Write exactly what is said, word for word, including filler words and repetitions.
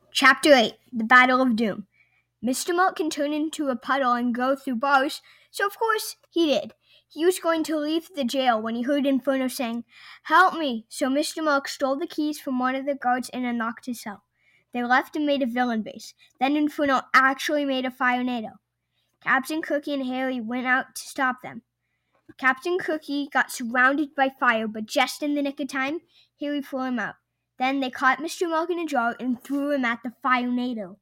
Chapter eight. The Battle of Doom. Mister Mutt can turn into a puddle and go through bars, so of course he did. He was going to leave the jail when he heard Inferno saying, "Help me!" So Mister Mutt stole the keys from one of the guards and unlocked his cell. They left and made a villain base. Then Inferno actually made a firenado. Captain Cookie and Haley went out to stop them. Captain Cookie got surrounded by fire, but just in the nick of time, Haley flew him out. Then they caught Mister Mutt in a jar and threw him at the firenado.